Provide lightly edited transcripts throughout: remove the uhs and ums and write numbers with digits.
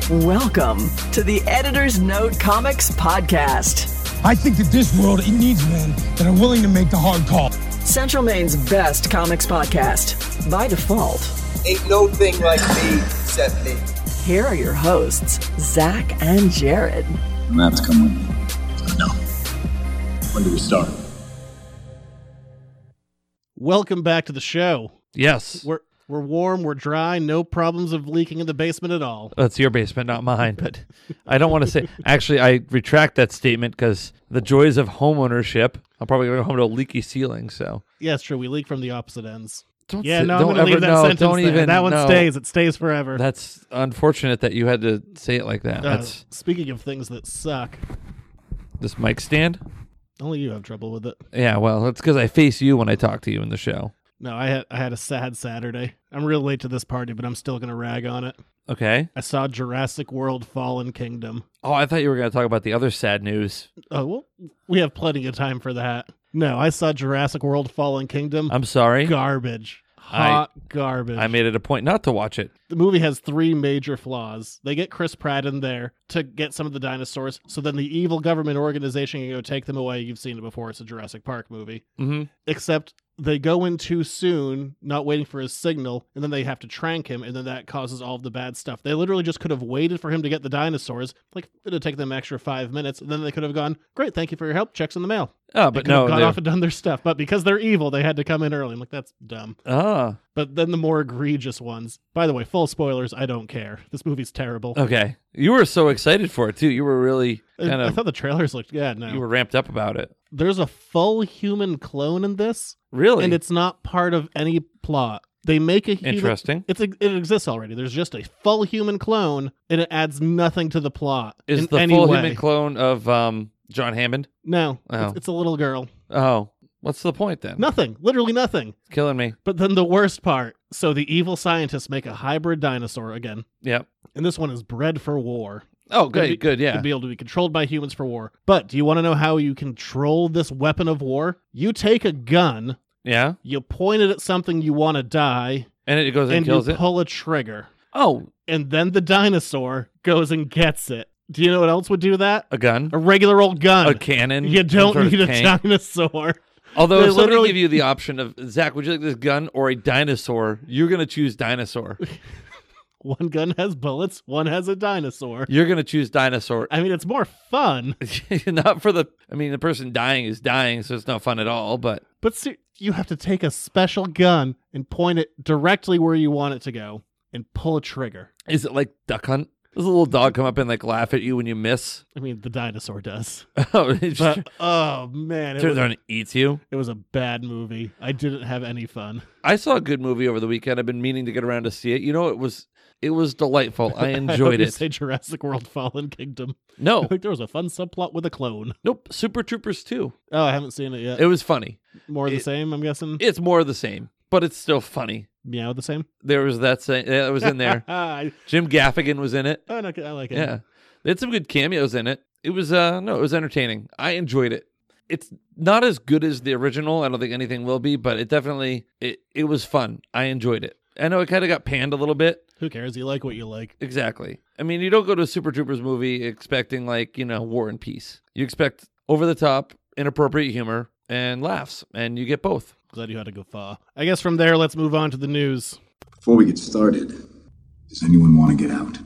Welcome to the Editor's Note Comics Podcast. I think that this world, it needs men that are willing to make the hard call. Central Maine's best comics podcast, by default. Ain't no thing like me except me. Here are your hosts, Zach and Jared. I'm gonna have to come with me. No. When do we start? Welcome back to the show. Yes. We're warm, we're dry, no problems of leaking in the basement at all. That's your basement, not mine. But I don't want to say. Actually, I retract that statement because the joys of home ownership. I'm probably going to go home to a leaky ceiling. So Yeah, it's true. We leak from the opposite ends. I'm going to leave that sentence there. That one stays. It stays forever. That's unfortunate that you had to say it like that. That's Speaking of things that suck, this mic stand. only you have trouble with it. Yeah, well, that's because I face you when I talk to you in the show. No, I had a sad Saturday. I'm real late to this party, but I'm still going to rag on it. Okay. I saw Jurassic World Fallen Kingdom. Oh, I thought you were going to talk about the other sad news. Oh, well, we have plenty of time for that. No, I saw Jurassic World Fallen Kingdom. I'm sorry. Garbage. Hot garbage. I made it a point not to watch it. The movie has three major flaws. They get Chris Pratt in there to get some of the dinosaurs, so then the evil government organization can go take them away. You've seen it before. It's a Jurassic Park movie. Mm-hmm. Except they go in too soon, not waiting for his signal, and then they have to trank him, and then that causes all of the bad stuff. They literally just could have waited for him to get the dinosaurs. Like, it would take them an extra 5 minutes, and then they could have gone, great, thank you for your help, checks in the mail. Oh, They but could have no. gone off and done their stuff. But because they're evil, they had to come in early. I'm like, that's dumb. Ah, But then the more egregious ones. By the way, full spoilers, I don't care. This movie's terrible. okay. You were so excited for it, too. You were really kind I of, thought the trailers looked good. No. you were ramped up about it. There's a full human clone in this, Really? and it's not part of any plot. They make a human... Interesting. It exists already. There's just a full human clone, and it adds nothing to the plot. Is in the any full way. human clone of John Hammond? No, Oh. it's a little girl. Oh, what's the point then? Nothing. Literally nothing. It's killing me. But then the worst part. So the evil scientists make a hybrid dinosaur again, Yep. and this one is bred for war. Oh, Gonna good, good, yeah. To be able to be controlled by humans for war. But do you want to know how you control this weapon of war? You take a gun, Yeah, you point it at something you want to die, and it goes and and you kills it. pull a trigger. Oh, And then the dinosaur goes and gets it. Do you know what else would do that? a gun, A regular old gun. a cannon. You some don't sort of need a tank. dinosaur. Although They if somebody literally- give you the option of, Zach, would you like this gun or a dinosaur? You're going to choose dinosaur. One gun has bullets, one has a dinosaur. You're going to choose dinosaur. I mean, it's more fun. Not for the, I mean, the person dying is dying, so it's not fun at all, but But see, you have to take a special gun and point it directly where you want it to go and pull a trigger. is it like Duck Hunt? Does a little dog come up and like laugh at you when you miss? I mean, the dinosaur does. Oh, it just But, oh, man. turns around and eats you. It was a bad movie. I didn't have any fun. I saw a good movie over the weekend. I've been meaning to get around to see it. You know, it was delightful. I I hope enjoyed you it. say Jurassic World Fallen Kingdom. No, Like there was a fun subplot with a clone. nope. Super Troopers 2. Oh, I haven't seen it yet. It was funny. More of the it- same, I'm guessing. It's more of the same, but it's still funny. Meow the same. There was that was in there. Oh, Jim Gaffigan was in it. no, I like it. Yeah, they had some good cameos in it. It was it was entertaining. I enjoyed it. It's not as good as the original. I don't think anything will be, but it definitely it was fun. I enjoyed it. I know it kind of got panned a little bit. Who cares? You like what you like. Exactly. I mean, you don't go to a Super Troopers movie expecting like, war and peace. You expect over the top, inappropriate humor and laughs, and you get both. Glad you had to go far. I guess from there, let's move on to the news. Before we get started, does anyone want to get out?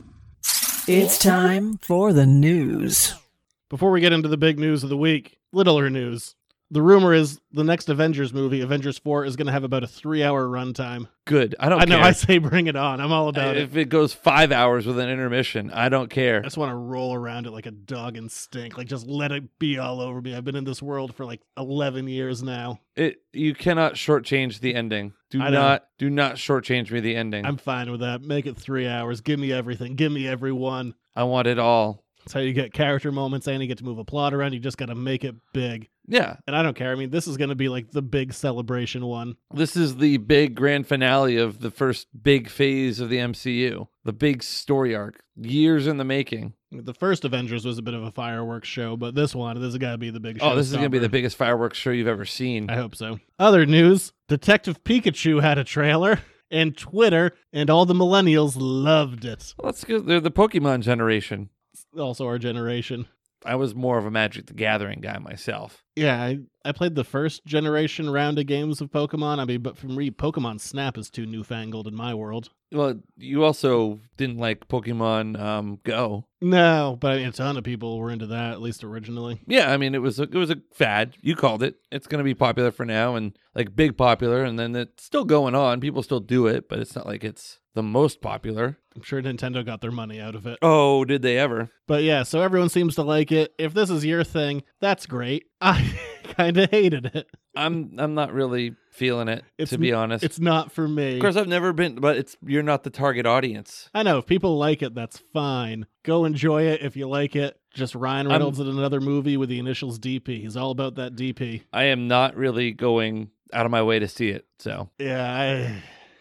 It's time for the news. Before we get into the big news of the week, littler news. The rumor is the next Avengers movie, Avengers 4, is going to have about a 3-hour runtime. Good. I don't I know, care. I say bring it on. I'm all about it. If it goes 5 hours with an intermission, I don't I care. just want to roll around it like a dog and stink. Like, just let it be all over me. I've been in this world for like 11 years now. You cannot shortchange the ending. Do I know. not shortchange me the ending. I'm fine with that. Make it 3 hours. Give me everything. Give me everyone. I want it all. That's how you get character moments and you get to move a plot around. You just got to make it big. Yeah. And I don't care. I mean, this is going to be like the big celebration one. This is the big grand finale of the first big phase of the MCU. The big story arc. Years in the making. The first Avengers was a bit of a fireworks show, but this has got to be the big show. Oh, this is going to be the biggest fireworks show you've ever seen. I hope so. Other news, Detective Pikachu had a trailer, and Twitter, and all the millennials loved it. Well, that's good. They're the Pokemon generation. Also our generation. I was more of a Magic the Gathering guy myself. Yeah, I played the first generation round of games of Pokemon. I mean, but for me, Pokemon Snap is too newfangled in my world. Well, you also didn't like Pokemon Go. No, but I mean, a ton of people were into that, at least originally. Yeah, I mean, it was a fad. You called it. It's going to be popular for now and like big popular, and then it's still going on. People still do it, but it's not like it's the most popular. I'm sure Nintendo got their money out of it. Oh, did they ever? But yeah, so everyone seems to like it. If this is your thing, that's great. I kind of hated it. I'm not really feeling it, to be honest. It's not for me. Of course, I've never been, but you're not the target audience. I know. If people like it, that's fine. Go enjoy it if you like it. Just Ryan Reynolds in another movie with the initials DP. He's all about that DP. I am not really going out of my way to see it, so. Yeah,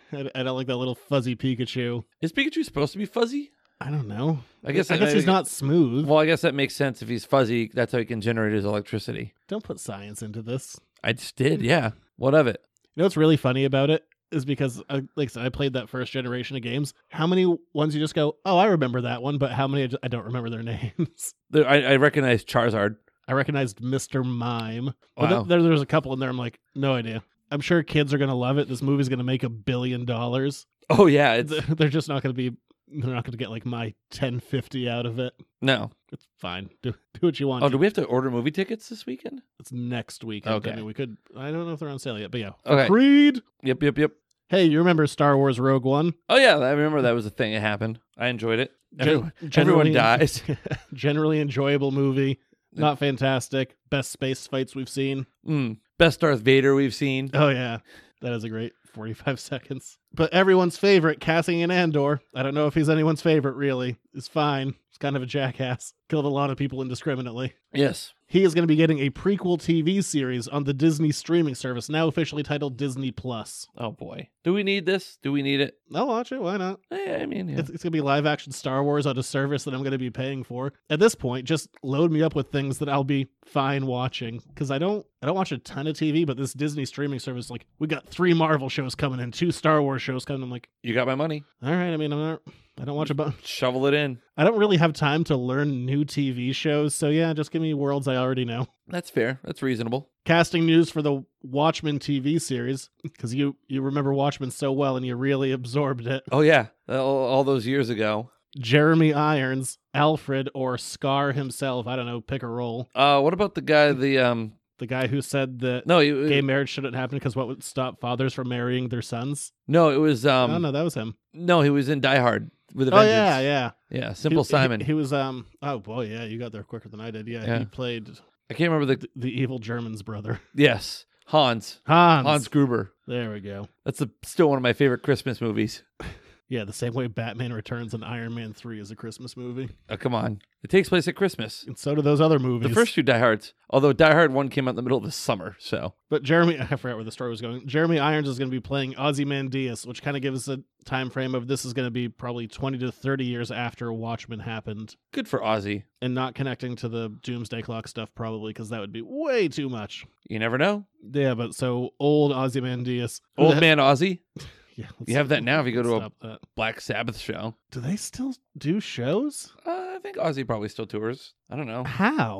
I don't like that little fuzzy Pikachu. Is Pikachu supposed to be fuzzy? I don't know. I guess he's not smooth. Well, I guess that makes sense. If he's fuzzy, that's how he can generate his electricity. Don't put science into this. I just did, yeah. What of it? You know what's really funny about it is because, like I said, I played that first generation of games. How many ones you just go, oh, I remember that one, but how many I don't remember their names? I recognize Charizard. I recognized Mr. Mime. Wow. Well, there's a couple in there. I'm like, no idea. I'm sure kids are going to love it. This movie's going to make $1 billion. Oh, yeah. They're just not going to be... They're not going to get like my 1050 out of it. No. It's fine. Do what you want. Oh, do we have to order movie tickets this weekend? It's next weekend. Okay. I mean, we could... I don't know if they're on sale yet, but yeah. Okay. Creed! Yep. Hey, you remember Star Wars Rogue One? Oh, yeah. I remember that was a thing that happened. I enjoyed it. Everyone Generally dies. Generally enjoyable movie. Not fantastic. Best space fights we've seen. Best Darth Vader we've seen. Oh, yeah. That is a great 45 seconds. But everyone's favorite, Cassian Andor. I don't know if he's anyone's favorite, really. Is fine. He's kind of a jackass. Killed a lot of people indiscriminately. Yes. He is going to be getting a prequel TV series on the Disney streaming service, now officially titled Disney Plus. Oh, boy. Do we need this? Do we need it? I'll watch it. Why not? I mean, yeah. It's going to be live-action Star Wars on a service that I'm going to be paying for. At this point, just load me up with things that I'll be fine watching. Because I don't watch a ton of TV, but this Disney streaming service, like, we got 3 Marvel shows coming and 2 Star Wars shows coming. I'm like, you got my money. All right. I mean, I don't watch a bunch. Shovel it in. I don't really have time to learn new TV shows, so yeah, just give me worlds I already know. That's fair. That's reasonable. Casting news for the Watchmen TV series, because you remember Watchmen so well and you really absorbed it. Oh, yeah. All those years ago. Jeremy Irons, Alfred, or Scar himself. I don't know, pick a role. What about the guy, the guy who said that gay marriage shouldn't happen because what would stop fathers from marrying their sons? No, it was... Oh, no, that was him. No, he was in Die Hard. With a Vengeance. Yeah. Simple Simon. He was oh boy, yeah, you got there quicker than I did. Yeah. He played. I can't remember the evil German's brother. Yes, Hans Gruber. There we go. That's still one of my favorite Christmas movies. Yeah, the same way Batman Returns and Iron Man 3 is a Christmas movie. Oh, come on. It takes place at Christmas. And so do those other movies. The first 2 Die Hards. Although Die Hard 1 came out in the middle of the summer, so. But I forgot where the story was going. Jeremy Irons is going to be playing Ozymandias, which kind of gives a time frame of this is going to be probably 20 to 30 years after Watchmen happened. Good for Ozzy. And not connecting to the Doomsday Clock stuff, probably, because that would be way too much. You never know. Yeah, but so old Ozymandias. Old man Ozzy? Yeah, you have that now if you go to a Black Sabbath show. Do they still do shows? I think Ozzy probably still tours. I don't know.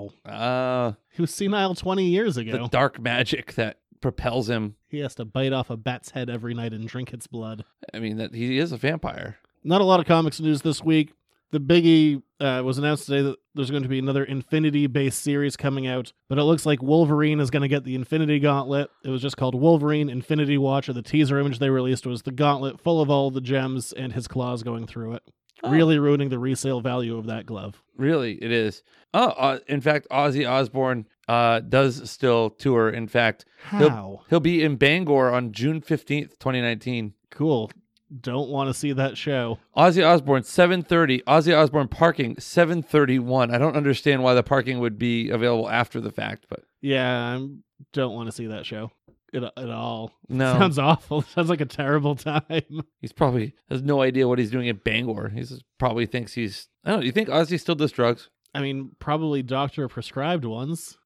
How? He was senile 20 years ago. The dark magic that propels him. He has to bite off a bat's head every night and drink its blood. I mean, that he is a vampire. Not a lot of comics news this week. The biggie was announced today that there's going to be another Infinity-based series coming out, but it looks like Wolverine is going to get the Infinity Gauntlet. It was just called Wolverine Infinity Watch, or the teaser image they released was the gauntlet full of all the gems and his claws going through it. Oh. Really ruining the resale value of that glove. Really, it is. In fact, Ozzy Osbourne does still tour. In fact, he'll be in Bangor on June 15th, 2019. Cool. Don't want to see that show. Ozzy Osbourne, 7:30. Ozzy Osbourne parking, 7:31. I don't understand why the parking would be available after the fact, but... Yeah, I don't want to see that show at all. No. Sounds awful. Sounds like a terrible time. He's probably has no idea what he's doing at Bangor. He probably thinks he's... I don't know. Do you think Ozzy still does drugs? I mean, probably doctor-prescribed ones.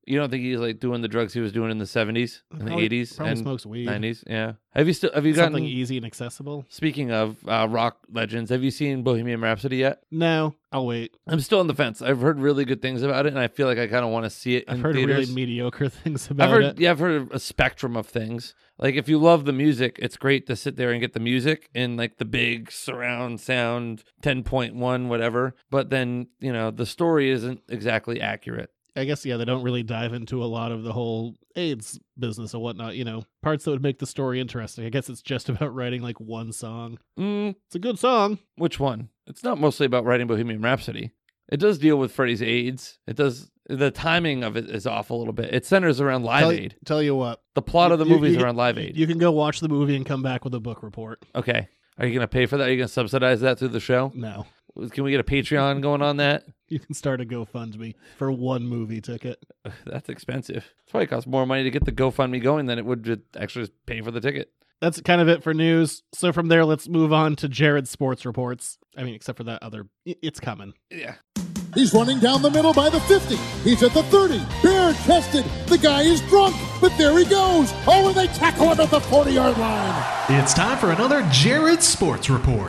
You don't think he's like doing the drugs he was doing in the 70s and the 80s Probably and smokes weed. 90s? Yeah. Have you gotten Something easy and accessible? Speaking of rock legends, have you seen Bohemian Rhapsody yet? No, I'll wait. I'm still on the fence. I've heard really good things about it, and I feel like I kind of want to see it. I've in heard theaters. really mediocre things about it. Yeah, I've heard a spectrum of things. Like if you love the music, it's great to sit there and get the music in like the big surround sound 10.1 whatever. But then the story isn't exactly accurate. I guess, yeah, they don't really dive into a lot of the whole AIDS business or whatnot, parts that would make the story interesting. I guess it's just about writing like one song. It's a good song. Which one? It's not mostly about writing Bohemian Rhapsody. It does deal with Freddie's AIDS. It does. The timing of it is off a little bit. It centers around Live Aid. Tell you what. The plot of the movie is around Live Aid. You can go watch the movie and come back with a book report. Okay. Are you going to pay for that? Are you going to subsidize that through the show? No. Can we get a Patreon going on that? You can start a GoFundMe for one movie ticket. That's expensive. It probably costs more money to get the GoFundMe going than it would to actually pay for the ticket. That's kind of it for news. So from there, let's move on to Jared's sports reports. I mean, except for that other, it's coming. Yeah. He's running down the middle by the 50. He's at the 30. Bare-chested. The guy is drunk, but there he goes. Oh, and they tackle him at the 40-yard line. It's time for another Jared Sports Report.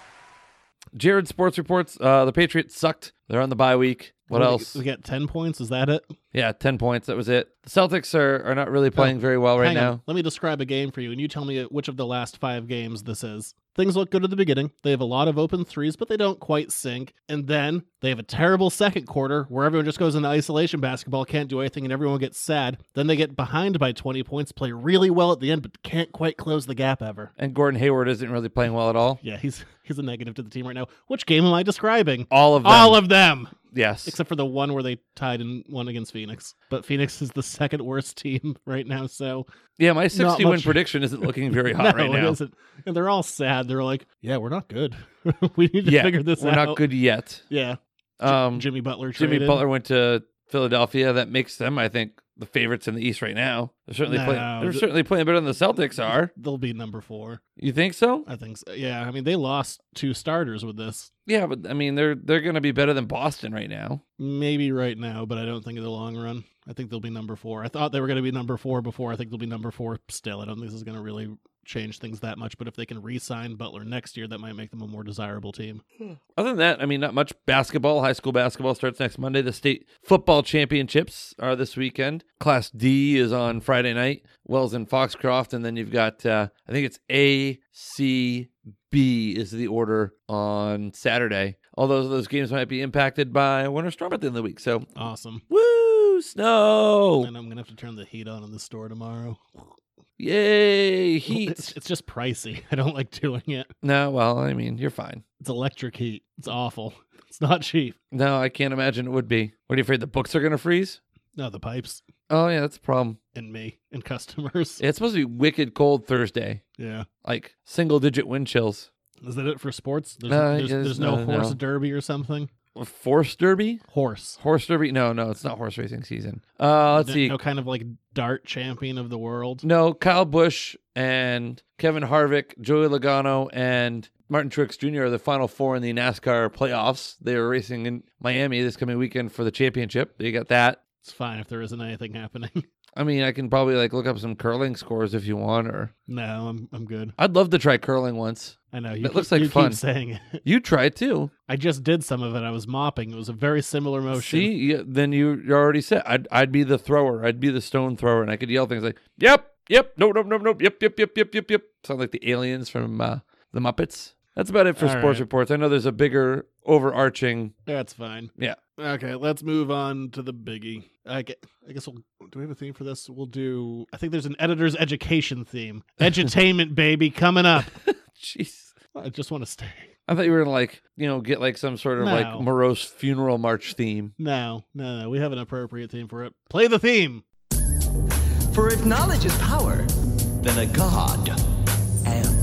Jared Sports Reports. The Patriots sucked. They're on the bye week. What else? We got 10 points. Is that it? Yeah, 10 points. That was it. The Celtics are not really playing very well right now. Let me describe a game for you, and you tell me which of the last 5 games this is. Things look good at the beginning. They have a lot of open threes, but they don't quite sink. And then they have a terrible second quarter where everyone just goes into isolation basketball, can't do anything, and everyone gets sad. Then they get behind by 20 points, play really well at the end, but can't quite close the gap ever. And Gordon Hayward isn't really playing well at all. Yeah, he's a negative to the team right now. Which game am I describing? All of them. All of them. Yes. Except for the one where they tied and won against Phoenix. But Phoenix is the second worst team right now, so... Yeah, my 60-win prediction isn't looking very hot right now. No, it isn't. And they're all sad. They're like, yeah, we're not good. We need to figure this out. We're not good yet. Yeah. Jimmy Butler traded. Jimmy Butler went to Philadelphia. That makes them, I think, the favorites in the East right now. They're certainly playing better than the Celtics are. They'll be number 4. You think so? I think so. Yeah, I mean, they lost 2 starters with this. Yeah, but I mean, they're going to be better than Boston right now. Maybe right now, but I don't think in the long run. I think they'll be number 4. I thought they were going to be number 4 before. I think they'll be number 4 still. I don't think this is going to really change things that much, but if they can re-sign Butler next year, that might make them a more desirable team. Other than that, I mean, not much basketball. High school basketball starts next Monday. The state football championships are this weekend. Class D is on Friday night. Wells and Foxcroft, and then you've got, I think it's A, C, B is the order on Saturday. Although those games might be impacted by a winter storm at the end of the week. So awesome. Woo! Snow! And I'm going to have to turn the heat on in the store tomorrow. Yay, heat. It's just pricey. I don't like doing it. No, well, I mean, you're fine. It's electric heat. It's awful. It's not cheap. No, I can't imagine it would be. What, are you afraid the books are going to freeze? No, the pipes. Oh, yeah, that's a problem. And me. And customers. It's supposed to be wicked cold Thursday. Yeah. Like single-digit wind chills. Is that it for sports? There's no horse derby or something? Force derby? Horse derby? No, it's not horse racing season. Let's see. No kind of like dart champion of the world? No, Kyle Busch and Kevin Harvick, Joey Logano, and Martin Truex Jr. are the final 4 in the NASCAR playoffs. They are racing in Miami this coming weekend for the championship. You got that. It's fine if there isn't anything happening. I mean, I can probably look up some curling scores if you want, or no, I'm good. I'd love to try curling once. I know it looks like fun. Keep saying it. You try it too. I just did some of it. I was mopping. It was a very similar motion. See, then you already said I'd be the thrower. I'd be the stone thrower, and I could yell things like "Yep, nope, yep." Sound like the aliens from the Muppets. That's about it for sports reports. I know there's a bigger overarching. That's fine. Yeah. Okay, let's move on to the biggie. I guess do we have a theme for this? We'll do. I think there's an editor's education theme. Edutainment, baby, coming up. Jeez. I just want to stay. I thought you were gonna get some sort of morose funeral march theme. No. We have an appropriate theme for it. Play the theme. For if knowledge is power, then a god am.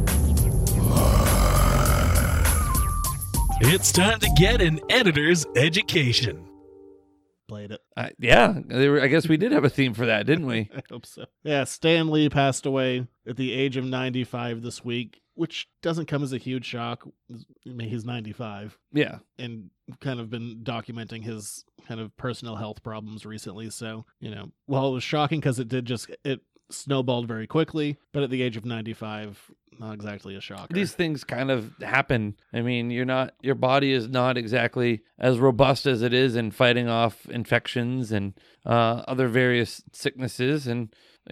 It's time to get an editor's education. Played it. Yeah, I guess we did have a theme for that, didn't we? I hope so. Yeah, Stan Lee passed away at the age of 95 this week. which doesn't come as a huge shock. I mean, he's 95 Yeah. and kind of been documenting his kind of personal health problems recently. So, while it was shocking because it snowballed very quickly, but at the age of 95, not exactly a shocker. These things kind of happen. I mean, your body is not exactly as robust as it is in fighting off infections and other various sicknesses. And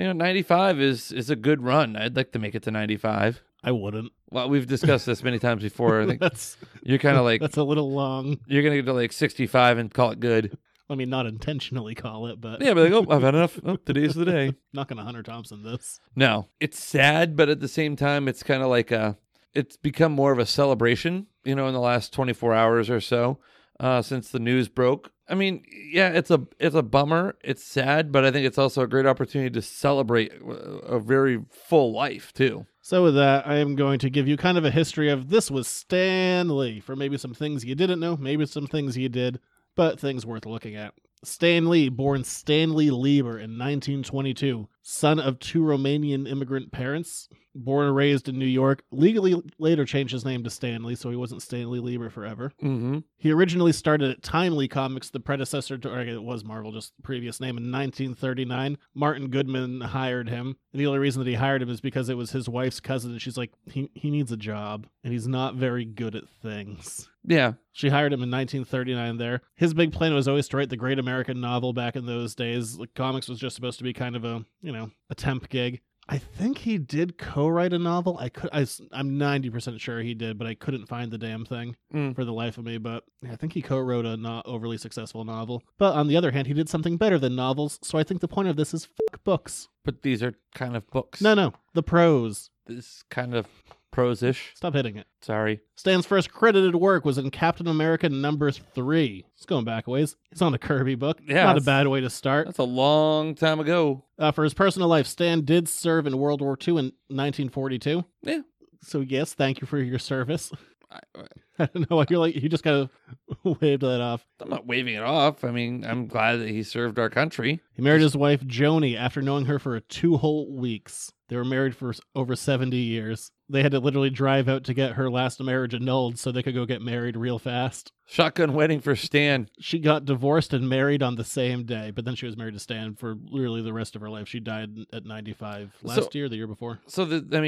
95 is a good run. I'd like to make it to 95. I wouldn't. Well, we've discussed this many times before. I think you're kind of like that's a little long. You're gonna get to like 65 and call it good. I mean, not intentionally call it, but yeah, but like, I've had enough. Today's the day. Not gonna Hunter Thompson this. No, it's sad, but at the same time, it's kind of like it's become more of a celebration. In the last 24 hours or so, since the news broke. I mean, yeah, it's a bummer. It's sad, but I think it's also a great opportunity to celebrate a very full life too. So with that, I am going to give you kind of a history of this was Stan Lee for maybe some things you didn't know, maybe some things you did, but things worth looking at. Stan Lee, born Stanley Lieber in 1922, son of 2 Romanian immigrant parents, born and raised in New York, legally later changed his name to Stanley, so he wasn't Stanley Lieber forever. Mm-hmm. He originally started at Timely Comics, the predecessor to, or it was Marvel, just the previous name, in 1939. Martin Goodman hired him, and the only reason that he hired him is because it was his wife's cousin, and she's like, he needs a job, and he's not very good at things. Yeah. She hired him in 1939 there. His big plan was always to write the great American novel back in those days. Like, comics was just supposed to be kind of a temp gig. I think he did co-write a novel. I'm 90% sure he did, but I couldn't find the damn thing for the life of me. But I think he co-wrote a not overly successful novel. But on the other hand, he did something better than novels, so I think the point of this is fuck books. But these are kind of books. No, the prose. This kind of prose-ish. Stop hitting it. Sorry. Stan's first credited work was in Captain America #3. It's going back a ways. It's on a Kirby book. Yeah, not a bad way to start. That's a long time ago. For his personal life, Stan did serve in World War II in 1942. Yeah. So yes, thank you for your service. I don't know why you just kind of waved that off. I'm not waving it off. I mean, I'm glad that he served our country. He married his wife, Joni, after knowing her for 2 whole weeks. They were married for over 70 years. They had to literally drive out to get her last marriage annulled so they could go get married real fast. Shotgun wedding for Stan. She got divorced and married on the same day, but then she was married to Stan for literally the rest of her life. She died at 95 last year, the year before. So,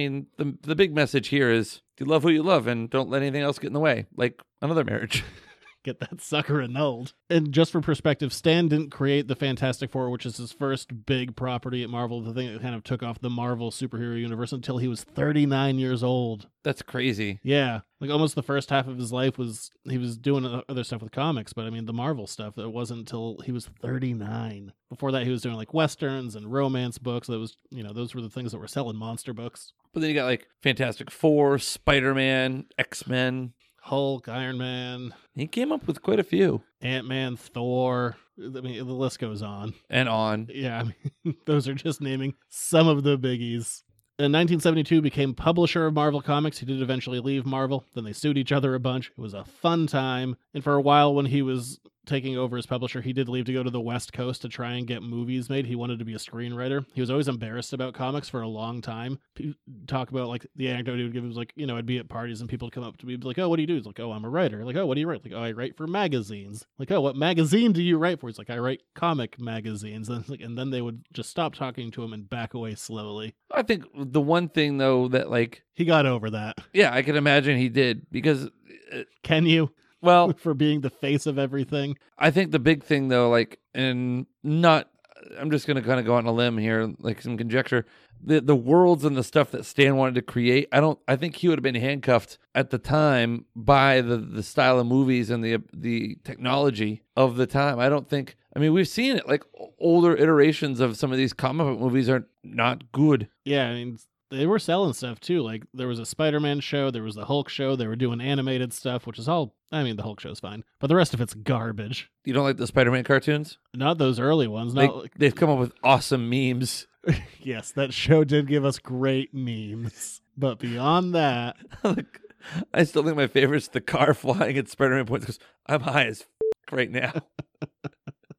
the big message here is you love who you love and don't let anything else get in the way, like another marriage. Get that sucker annulled. And just for perspective, Stan didn't create the Fantastic Four, which is his first big property at Marvel, the thing that kind of took off the Marvel superhero universe, until he was 39 years old. That's crazy. Yeah. Like almost the first half of his life he was doing other stuff with comics, but I mean the Marvel stuff, it wasn't until he was 39. Before that he was doing like westerns and romance books. That was, those were the things that were selling monster books. But then you got like Fantastic Four, Spider-Man, X-Men, Hulk, Iron Man. He came up with quite a few. Ant-Man, Thor. I mean, the list goes on. And on. Yeah, I mean, those are just naming some of the biggies. In 1972, became publisher of Marvel Comics. He did eventually leave Marvel. Then they sued each other a bunch. It was a fun time. And for a while, when he was taking over as publisher, he did leave to go to the West Coast to try and get movies made. He wanted to be a screenwriter. He was always embarrassed about comics for a long time. Talk about like the anecdote he would give was like, I'd be at parties and people would come up to me and be like, oh, what do you do? He's like, oh, I'm a writer. Like, oh, what do you write? Like, oh, I write for magazines. Like, oh, what magazine do you write for? He's like, I write comic magazines. And then they would just stop talking to him and back away slowly. I think the one thing though that like he got over that. Yeah, I can imagine he did because can you? Well, for being the face of everything. I think the big thing though, like, and not, I'm just going to kind of go on a limb here, like some conjecture, the worlds and the stuff that Stan wanted to create. I think he would have been handcuffed at the time by the style of movies and the technology of the time. We've seen it, like older iterations of some of these comic book movies are not good. Yeah. I mean, they were selling stuff too. Like there was a Spider-Man show, there was the Hulk show, they were doing animated stuff, which is all, the Hulk show's fine, but the rest of it's garbage. You don't like the Spider-Man cartoons? Not those early ones. They've come up with awesome memes. Yes, that show did give us great memes, but beyond that, I still think my favorite's the car flying at Spider-Man points because I'm high as right now.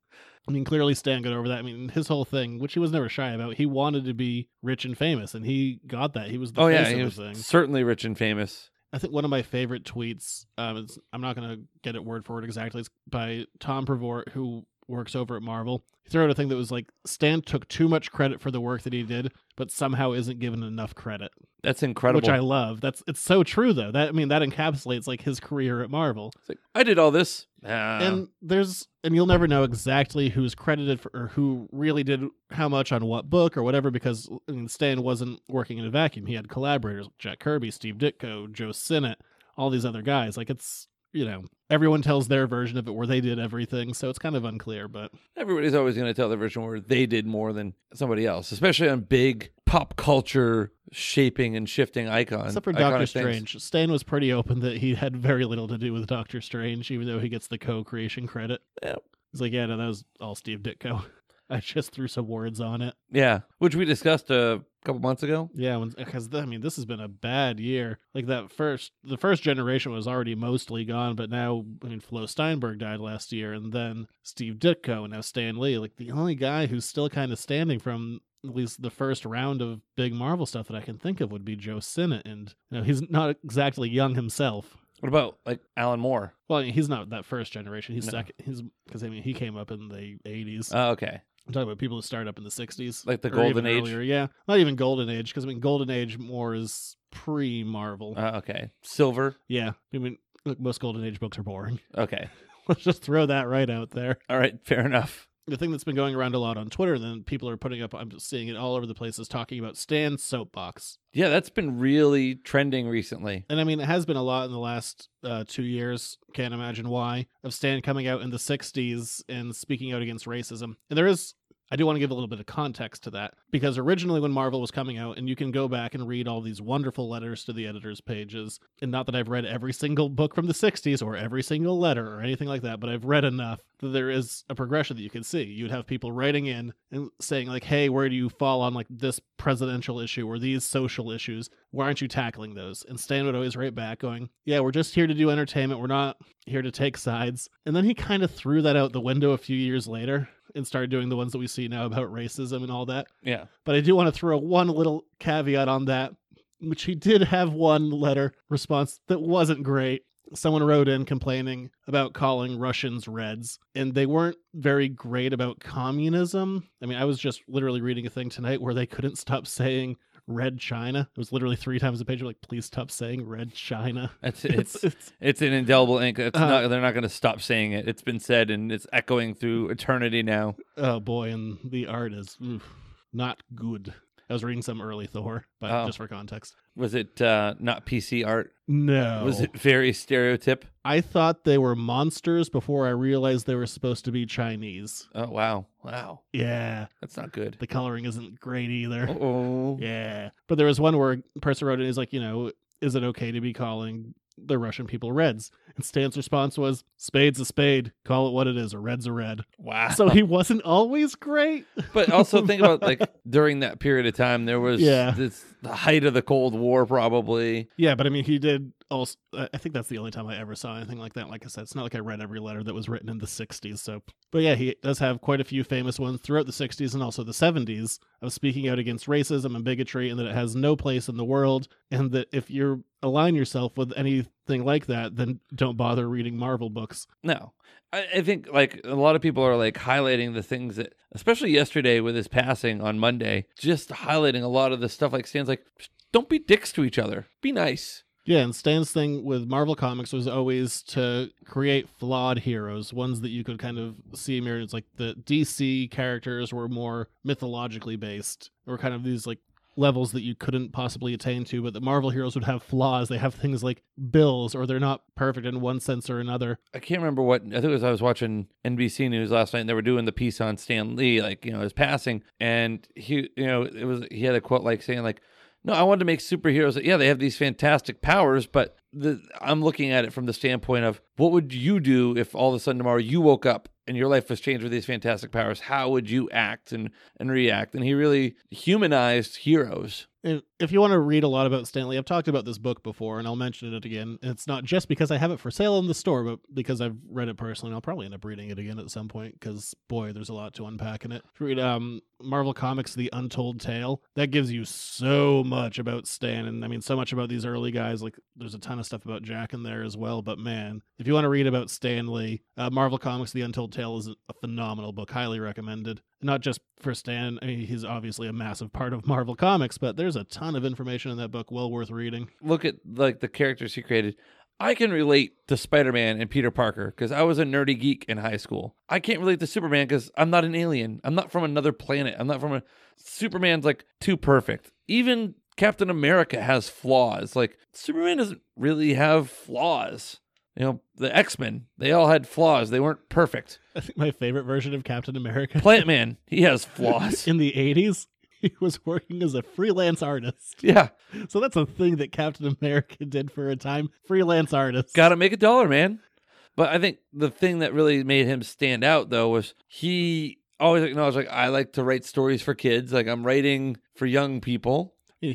I mean, clearly Stan got over that. I mean, his whole thing, which he was never shy about, he wanted to be rich and famous, and he got that. He was the face he of was the thing. certainly rich and famous. I think one of my favorite tweets, I'm not going to get it word for word exactly, it's by Tom Brevoort, who works over at Marvel. He threw out a thing that was like, Stan took too much credit for the work that he did, but somehow isn't given enough credit. That's incredible. Which I love. It's so true, though. That encapsulates like his career at Marvel. It's like, I did all this. And you'll never know exactly who's credited for, or who really did how much on what book or whatever, because Stan wasn't working in a vacuum. He had collaborators, Jack Kirby, Steve Ditko, Joe Sinnott, all these other guys. Like, it's, everyone tells their version of it where they did everything, so it's kind of unclear, but everybody's always going to tell their version where they did more than somebody else, especially on big pop culture shaping and shifting icons. Except for Doctor Strange. Stan was pretty open that he had very little to do with Doctor Strange, even though he gets the co-creation credit. Yeah. He's like, yeah, no, that was all Steve Ditko. I just threw some words on it. Yeah, which we discussed a couple months ago. Yeah, because this has been a bad year. Like the first generation was already mostly gone, but now, Flo Steinberg died last year, and then Steve Ditko, and now Stan Lee. Like the only guy who's still kind of standing from at least the first round of big Marvel stuff that I can think of would be Joe Sinnott, and he's not exactly young himself. What about like Alan Moore? Well, he's not that first generation. He's second. Because he came up in the 80s. Oh, okay. I'm talking about people who start up in the 60s. Like the Golden Age? Earlier. Yeah, not even Golden Age, because Golden Age more is pre-Marvel. Okay. Silver? Yeah. Look, most Golden Age books are boring. Okay. Let's just throw that right out there. All right, fair enough. The thing that's been going around a lot on Twitter, and then people are putting up, I'm seeing it all over the place, is talking about Stan's soapbox. Yeah, that's been really trending recently. And it has been a lot in the last 2 years, can't imagine why, of Stan coming out in the 60s and speaking out against racism. And I do want to give a little bit of context to that, because originally when Marvel was coming out, and you can go back and read all these wonderful letters to the editors' pages, and not that I've read every single book from the 60s or every single letter or anything like that, but I've read enough that there is a progression that you can see. You'd have people writing in and saying like, hey, where do you fall on like this presidential issue or these social issues? Why aren't you tackling those? And Stan would always write back going, yeah, we're just here to do entertainment. We're not here to take sides. And then he kind of threw that out the window a few years later and started doing the ones that we see now about racism and all that. Yeah. But I do want to throw one little caveat on that, which he did have one letter response that wasn't great. Someone wrote in complaining about calling Russians Reds, and they weren't very great about communism. I was just literally reading a thing tonight where they couldn't stop saying Red China. It was literally 3 times a page. Like, please stop saying Red China. It's an indelible ink. They're not going to stop saying it. It's been said, and it's echoing through eternity now. Oh boy, and the art is not good. I was reading some early Thor, but just for context. Was it not PC art? No. Was it very stereotype? I thought they were monsters before I realized they were supposed to be Chinese. Oh, wow. Wow. Yeah. That's not good. The coloring isn't great either. Oh. Yeah. But there was one where a person wrote it, is like, is it okay to be calling the Russian people Reds? And Stan's response was, spade's a spade. Call it what it is. A red's a red. Wow. So he wasn't always great. But also think about, like, during that period of time, there was the height of the Cold War, probably. Yeah, but he did also, I think that's the only time I ever saw anything like that. Like I said, it's not like I read every letter that was written in the 60s. So, but yeah, he does have quite a few famous ones throughout the 60s and also the 70s of speaking out against racism and bigotry, and that it has no place in the world, and that if you align yourself with anything like that, then don't bother reading Marvel books. No. I think, like, a lot of people are, like, highlighting the things that, especially yesterday with his passing on Monday, just highlighting a lot of the stuff. Like, Stan's like, don't be dicks to each other. Be nice. Yeah, and Stan's thing with Marvel Comics was always to create flawed heroes, ones that you could kind of see mirrored. It's like the DC characters were more mythologically based, or kind of these, like, levels that you couldn't possibly attain to, but the Marvel heroes would have flaws. They have things like bills, or they're not perfect in one sense or another. I can't remember what, I think it was, I was watching NBC News last night, and they were doing the piece on Stan Lee, like, his passing, and he had a quote like saying like, no, I wanted to make superheroes. Yeah, they have these fantastic powers, but I'm looking at it from the standpoint of, what would you do if all of a sudden tomorrow you woke up and your life was changed with these fantastic powers? How would you act and react? And he really humanized heroes. If you want to read a lot about Stan Lee, I've talked about this book before, and I'll mention it again. It's not just because I have it for sale in the store, but because I've read it personally, and I'll probably end up reading it again at some point, because, boy, there's a lot to unpack in it. Read Marvel Comics The Untold Tale. That gives you so much about Stan, and I mean, so much about these early guys. Like, there's a ton of stuff about Jack in there as well, but man, if you want to read about Stan Lee, Marvel Comics The Untold Tale is a phenomenal book, highly recommended. Not just for Stan, I mean, he's obviously a massive part of Marvel Comics, but there's a ton of information in that book, well worth reading. Look at like the characters he created. I can relate to Spider-Man and Peter Parker because I was a nerdy geek in high school. I can't relate to Superman because I'm not an alien. I'm not from another planet. I'm not from a... Superman's like too perfect. Even Captain America has flaws. Like, Superman doesn't really have flaws. You know, the X-Men, they all had flaws. They weren't perfect. I think my favorite version of Captain America... Plant Man, he has flaws. In the 80s, he was working as a freelance artist. Yeah. So that's a thing that Captain America did for a time. Freelance artist. Gotta make $1, man. But I think the thing that really made him stand out, though, was he always acknowledged, like, I like to write stories for kids. Like, I'm writing for young people.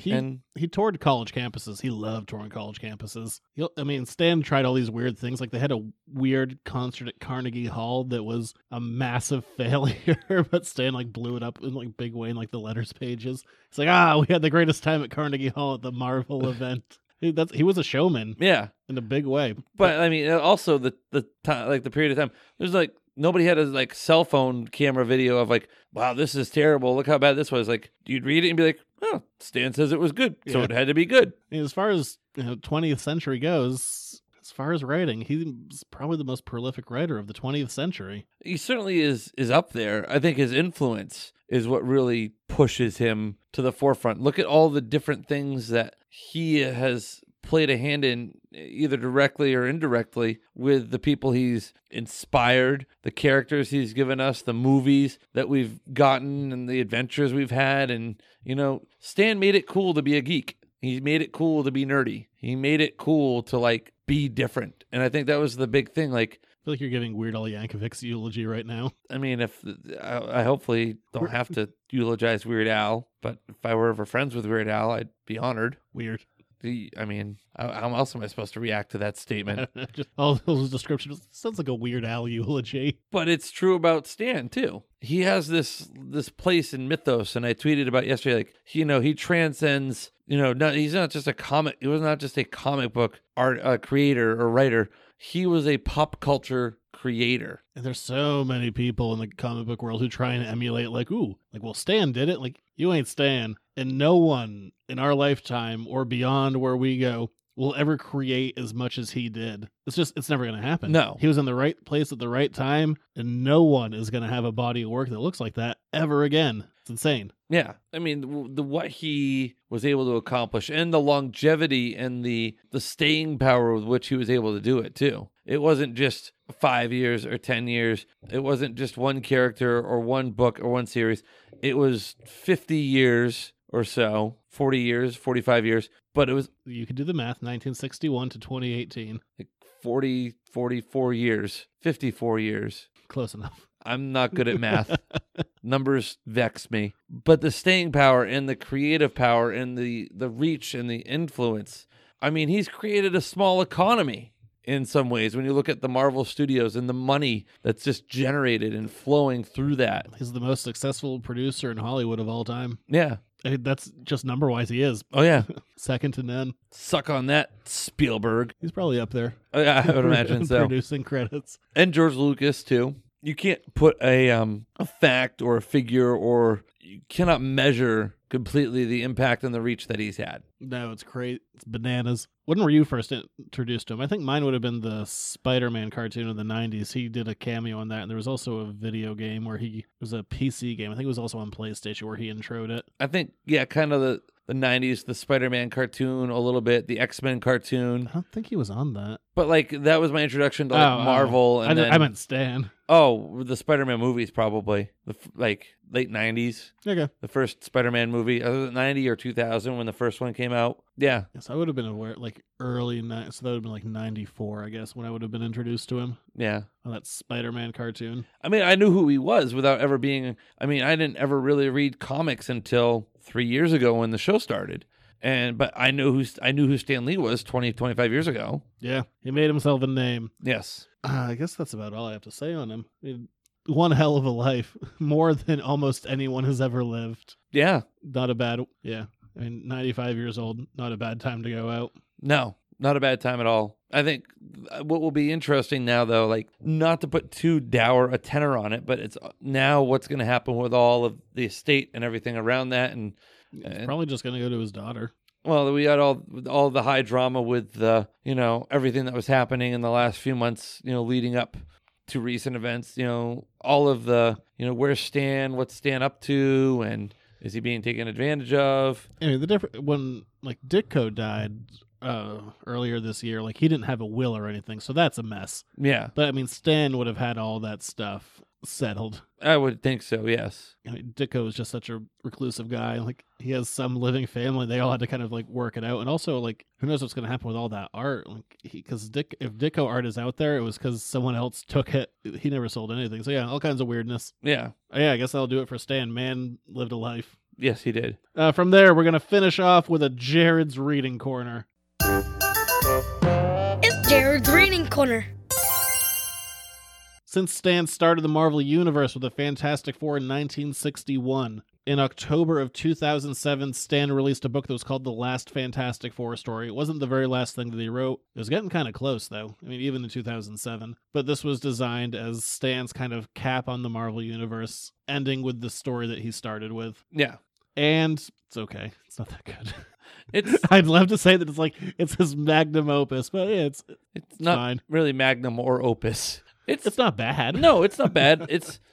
He toured college campuses. He loved touring college campuses. Stan tried all these weird things. Like, they had a weird concert at Carnegie Hall that was a massive failure, but Stan like blew it up in like big way in like the letters pages. It's like, we had the greatest time at Carnegie Hall at the Marvel event. He was a showman. Yeah, in a big way. But I mean, also the time, like the period of time. There's like nobody had a like cell phone camera video of like, wow, this is terrible. Look how bad this was. Like, you'd read it and be like, oh, Stan says it was good, so it had to be good. As far as 20th century goes, as far as writing, he's probably the most prolific writer of the 20th century. He certainly is up there. I think his influence is what really pushes him to the forefront. Look at all the different things that he has played a hand in, either directly or indirectly, with the people he's inspired, the characters he's given us, the movies that we've gotten, and the adventures we've had. And, Stan made it cool to be a geek. He made it cool to be nerdy. He made it cool to, like, be different. And I think that was the big thing. Like, I feel like you're giving Weird Al Yankovic's eulogy right now. I mean, if I hopefully don't have to eulogize Weird Al, but if I were ever friends with Weird Al, I'd be honored. Weird. I mean, how else am I supposed to react to that statement? Just all those descriptions. Sounds like a Weird Al eulogy. But it's true about Stan, too. He has this place in mythos, and I tweeted about yesterday, like, he transcends, he's not just a comic. He was not just a comic book creator or writer. He was a pop culture creator. And there's so many people in the comic book world who try and emulate, well, Stan did it. Like, you ain't Stan. And no one in our lifetime or beyond where we go will ever create as much as he did. It's never going to happen. No. He was in the right place at the right time, and no one is going to have a body of work that looks like that ever again. It's insane. Yeah. I mean, what he was able to accomplish, and the longevity and the staying power with which he was able to do it, too. It wasn't just 5 years or 10 years. It wasn't just one character or one book or one series. It was 50 years or so, 40 years, 45 years. But it was... You could do the math, 1961 to 2018. Like 40, 44 years, 54 years. Close enough. I'm not good at math. Numbers vex me. But the staying power and the creative power and the reach and the influence. I mean, he's created a small economy in some ways when you look at the Marvel Studios and the money that's just generated and flowing through that. He's the most successful producer in Hollywood of all time. Yeah. I mean, that's just number-wise he is. Oh, yeah. Second to none. Suck on that, Spielberg. He's probably up there. Oh, yeah, I would imagine so. Producing credits. And George Lucas, too. You can't put a fact or a figure, or you cannot measure completely the impact and the reach that he's had. No, it's great. It's bananas. When were you first introduced to him? I think mine would have been the Spider-Man cartoon in the 90s. He did a cameo on that, and there was also a video game where it was a PC game. I think it was also on PlayStation where he introed it. I think, yeah, kind of the 90s, the Spider-Man cartoon a little bit, the X-Men cartoon. I don't think he was on that. But, like, that was my introduction to Marvel. And I meant Stan. Oh, the Spider-Man movies probably. Late 90s. Okay. The first Spider-Man movie. Was it 90 or 2000 when the first one came out? Yeah. Yes, I would have been aware, early, so that would have been 94, I guess, when I would have been introduced to him. Yeah. On that Spider-Man cartoon. I mean, I knew who he was without ever being... I mean, I didn't ever really read comics until 3 years ago when the show started. But I knew who Stan Lee was 20, 25 years ago. Yeah, he made himself a name. Yes. I guess that's about all I have to say on him. I mean, one hell of a life, more than almost anyone has ever lived. Yeah. Not a bad, yeah. I mean, 95 years old, not a bad time to go out. No, not a bad time at all. I think what will be interesting now, though, like, not to put too dour a tenor on it, but it's now what's going to happen with all of the estate and everything around that. And It's probably just going to go to his daughter. well, we had all the high drama with everything that was happening in the last few months, leading up to recent events, all of the, where's Stan, what's Stan up to, and is he being taken advantage of? I mean, when like Ditko died earlier this year, like he didn't have a will or anything, so that's a mess. Yeah, But I mean, Stan would have had all that stuff settled. I would think so. Yes. I mean, Ditko is just such a reclusive guy. Like he has some living family. They all had to kind of like work it out. And also, like, who knows what's going to happen with all that art? Like, because if Ditko art is out there, it was because someone else took it. He never sold anything. So yeah, all kinds of weirdness. Yeah. Yeah, I guess that'll do it for Stan. Man lived a life. Yes, he did. From there, we're going to finish off with a Jared's Reading Corner. It's Jared's Reading Corner. Since Stan started the Marvel Universe with the Fantastic Four in 1961, in October of 2007, Stan released a book that was called The Last Fantastic Four Story. It wasn't the very last thing that he wrote. It was getting kind of close, though. I mean, even in 2007. But this was designed as Stan's kind of cap on the Marvel Universe, ending with the story that he started with. Yeah. And it's okay. It's not that good. It's I'd love to say that it's his magnum opus, but yeah, it's not fine. really magnum or opus. It's not bad. No, it's not bad.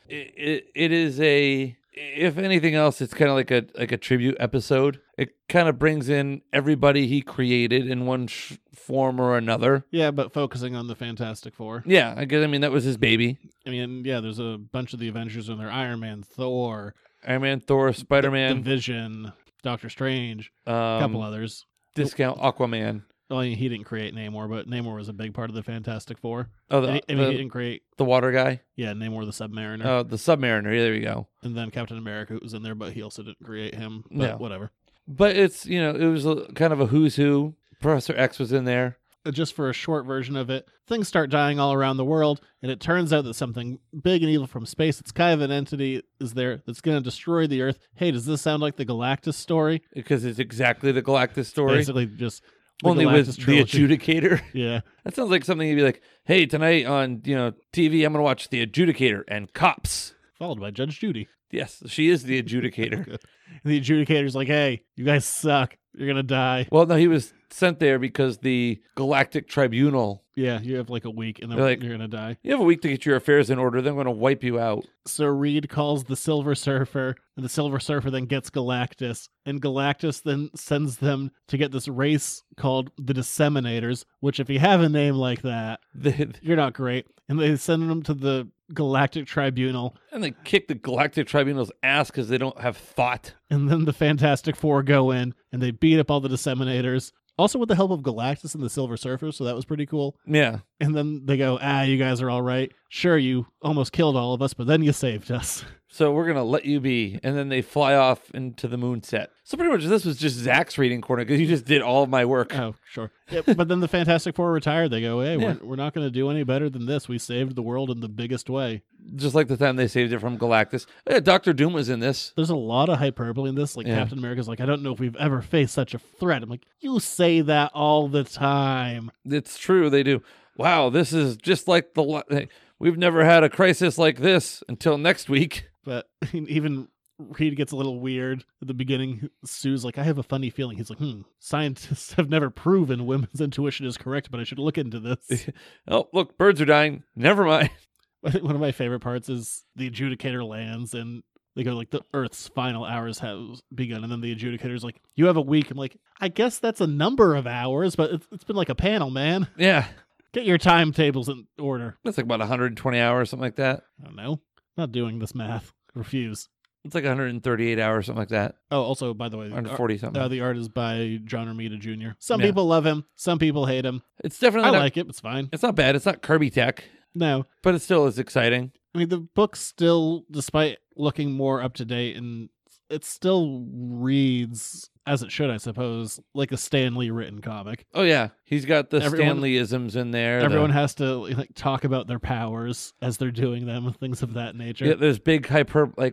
It is a, if anything else, it's kind of like a tribute episode. It kind of brings in everybody he created in one form or another. Yeah, but focusing on the Fantastic Four. Yeah, that was his baby. I mean, yeah, there's a bunch of the Avengers in there: Iron Man, Thor, Thor, Spider-Man, the Vision, Doctor Strange, a couple others. Discount Aquaman. Well, he didn't create Namor, but Namor was a big part of the Fantastic Four. Oh, he didn't create the water guy. Yeah, Namor the Submariner. Oh, the Submariner. Yeah, there you go. And then Captain America was in there, but he also didn't create him. But No. whatever. But it's it was kind of a who's who. Professor X was in there. Just for a short version of it, things start dying all around the world, and it turns out that something big and evil from space, it's kind of an entity, is there that's going to destroy the Earth. Hey, does this sound like the Galactus story? Because it's exactly the Galactus story. Basically just the Only Galactus with trilogy. the Adjudicator. Yeah. That sounds like something you'd be like, hey, tonight on TV, I'm going to watch The Adjudicator and Cops. Followed by Judge Judy. Yes, she is the Adjudicator. And the Adjudicator's like, hey, you guys suck. You're going to die. Well, no, he was sent there because the Galactic Tribunal. Yeah, you have like a week, and then They're like, you're going to die. You have a week to get your affairs in order. Then I'm going to wipe you out. So Reed calls the Silver Surfer, and the Silver Surfer then gets Galactus, and Galactus then sends them to get this race called the Disseminators, which if you have a name like that, you're not great. And they send them to the Galactic Tribunal. And they kick the Galactic Tribunal's ass because they don't have thought. And then the Fantastic Four go in, and they beat up all the Disseminators. Also with the help of Galactus and the Silver Surfer, so that was pretty cool. Yeah. And then they go, you guys are all right. Sure, you almost killed all of us, but then you saved us. So we're going to let you be. And then they fly off into the moon set. So pretty much this was just Zach's reading corner because you just did all of my work. Oh, sure. Yeah, but then the Fantastic Four retired. They go, hey, Yeah. we're not going to do any better than this. We saved the world in the biggest way. Just like the time they saved it from Galactus. Yeah, Dr. Doom was in this. There's a lot of hyperbole in this. Like Yeah. Captain America's like, I don't know if we've ever faced such a threat. I'm like, you say that all the time. It's true, they do. Wow, this is just like we've never had a crisis like this until next week. But even Reed gets a little weird at the beginning. Sue's like, I have a funny feeling. He's like, scientists have never proven women's intuition is correct, but I should look into this. Oh, look, birds are dying. Never mind. One of my favorite parts is the Adjudicator lands and they go like, the Earth's final hours have begun. And then the Adjudicator's like, you have a week. I'm like, I guess that's a number of hours, but it's been like a panel, man. Yeah. Get your timetables in order. That's like about 120 hours, something like that. I don't know. Not doing this math. Refuse. It's like 138 hours, something like that. Oh, also, by the way, 140 something. the art is by John Romita Jr. Some Yeah. people love him. Some people hate him. It's definitely I not, like it. It's fine. It's not bad. It's not Kirby tech, No. but it still is exciting. I mean, the book still, despite looking more up to date and it still reads, as it should, I suppose, like a Stan Lee written comic. Oh yeah, he's got the Everyone- Stan Lee-isms in there. Everyone has to like talk about their powers as they're doing them and things of that nature. Yeah, there's big hyperbolic.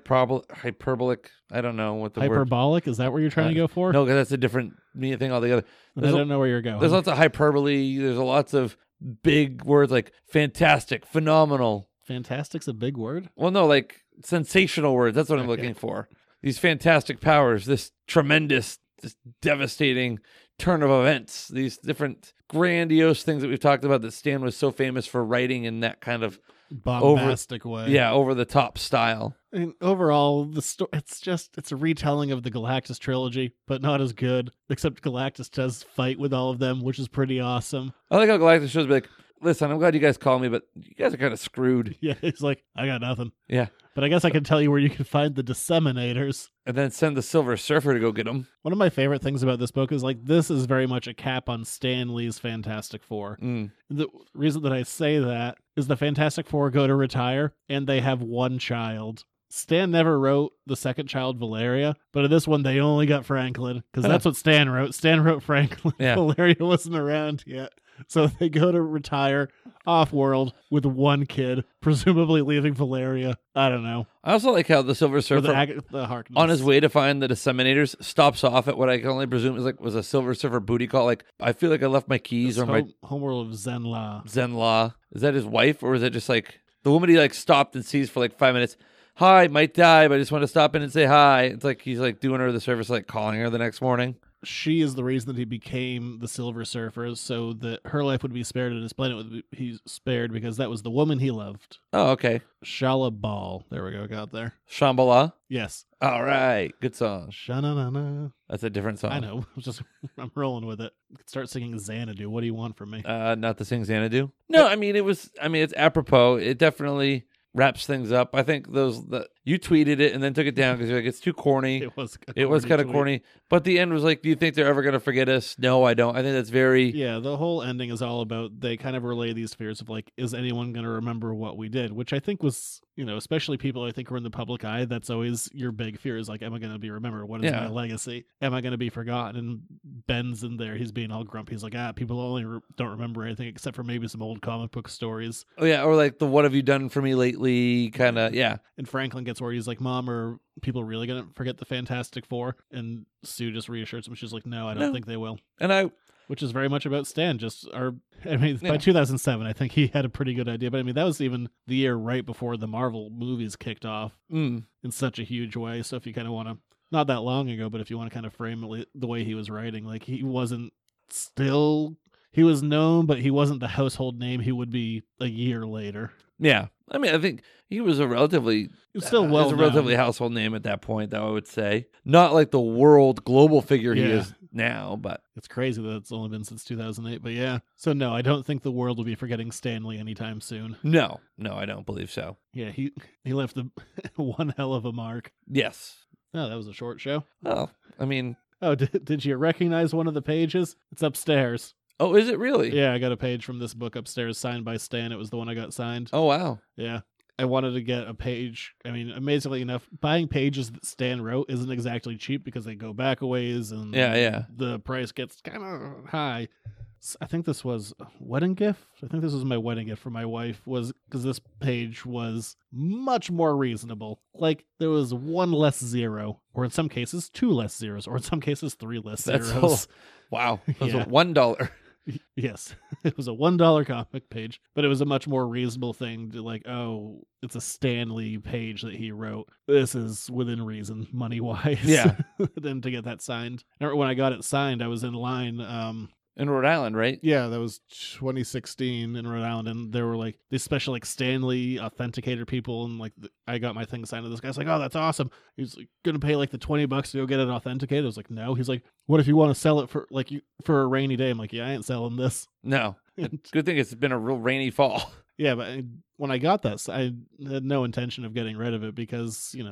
I don't know what the word. Hyperbolic? Is that what you're trying to go for? No, because that's a different thing altogether. I don't know where you're going. There's lots of hyperbole. There's lots of big words like fantastic, phenomenal. Fantastic's a big word. Well, no, like sensational words. That's what I'm looking for. These fantastic powers, this tremendous, this devastating turn of events, these different grandiose things that we've talked about that Stan was so famous for writing in that kind of Bombastic way. Yeah, over the top style. I mean, overall, the story, it's a retelling of the Galactus trilogy, but not as good, except Galactus does fight with all of them, which is pretty awesome. I like how Galactus shows be like, listen, I'm glad you guys called me, but you guys are kind of screwed. Yeah, he's like, I got nothing. Yeah. But I guess I can tell you where you can find the Disseminators. And then send the Silver Surfer to go get them. One of my favorite things about this book is like this is very much a cap on Stan Lee's Fantastic Four. The reason that I say that is the Fantastic Four go to retire and they have one child. Stan never wrote the second child, Valeria, but in this one they only got Franklin because that's what Stan wrote. Stan wrote Franklin. Yeah. Valeria wasn't around yet. So they go to retire off-world with one kid, presumably leaving Valeria. I don't know. I also like how the Silver Surfer, the Harkness. on his way to find the Disseminators, stops off at what I can only presume was a Silver Surfer booty call. Like, I feel like I left my keys or my homeworld of Zenla. Zenla. Is that his wife, or is it just like the woman he like stopped and sees for like 5 minutes? Hi, might die, but I just want to stop in and say hi. It's like he's like doing her the service, like calling her the next morning. She is the reason that he became the Silver Surfer, so that her life would be spared and his planet would be spared because that was the woman he loved. Oh, okay. Shala Ball. There we go. Got there. Shambhala. Yes. All right. Good song. Sha-na-na-na. That's a different song. I know. I'm rolling with it. Start singing Xanadu. What do you want from me? Not the sing Xanadu. No, I mean it's apropos. It definitely wraps things up. I think you tweeted it and then took it down because you're like, it's too corny. It was kind of corny. But the end was like, do you think they're ever going to forget us? No, I don't. I think that's very... Yeah, the whole ending is all about, they kind of relay these fears of like, is anyone going to remember what we did? Which I think was, especially people I think who are in the public eye, that's always your big fear is like, am I going to be remembered? What is my legacy? Am I going to be forgotten? And Ben's in there. He's being all grumpy. He's like, people only don't remember anything except for maybe some old comic book stories. Oh, yeah. Or like the what have you done for me lately kind of, yeah. And Franklin gets where he's like, Mom, are people really going to forget the Fantastic Four? And Sue just reassures him. She's like, no, I don't think they will. Which is very much about Stan. By 2007, I think he had a pretty good idea. But I mean, that was even the year right before the Marvel movies kicked off in such a huge way. So if you kind of want to, not that long ago, but if you want to kind of frame it the way he was writing, like he was known, but he wasn't the household name he would be a year later. Yeah. I mean, I think he was a relatively household name at that point, though, I would say. Not like the world global figure he is now, but it's crazy that it's only been since 2008. But yeah. So no, I don't think the world will be forgetting Stan Lee anytime soon. No, I don't believe so. Yeah, he left one hell of a mark. Yes. Oh, that was a short show. Well, I mean... Oh, did you recognize one of the pages? It's upstairs. Oh, is it really? Yeah, I got a page from this book upstairs signed by Stan. It was the one I got signed. Oh, wow. Yeah. I wanted to get a page. I mean, amazingly enough, buying pages that Stan wrote isn't exactly cheap because they go back a ways and the price gets kind of high. I think this was a wedding gift. I think this was my wedding gift for my wife, was because this page was much more reasonable. Like, there was one less zero, or in some cases, two less zeros, or in some cases, three less zeros. Wow. It was $1. Yes, it was a $1 comic page, but it was a much more reasonable thing to like, oh, it's a Stan Lee page that he wrote. This is within reason, money-wise. Yeah. Then to get that signed. I remember when I got it signed, I was in line. In Rhode Island, right? Yeah, that was 2016 in Rhode Island, and there were like these special like Stan Lee authenticator people, and like I got my thing signed to this guy's like, oh, that's awesome. He's like, gonna pay like the $20 to go get it authenticated. I was like, no. He's like, what if you want to sell it for a rainy day? I'm like, yeah, I ain't selling this. No. Good thing it's been a real rainy fall. Yeah, but when I got that, I had no intention of getting rid of it because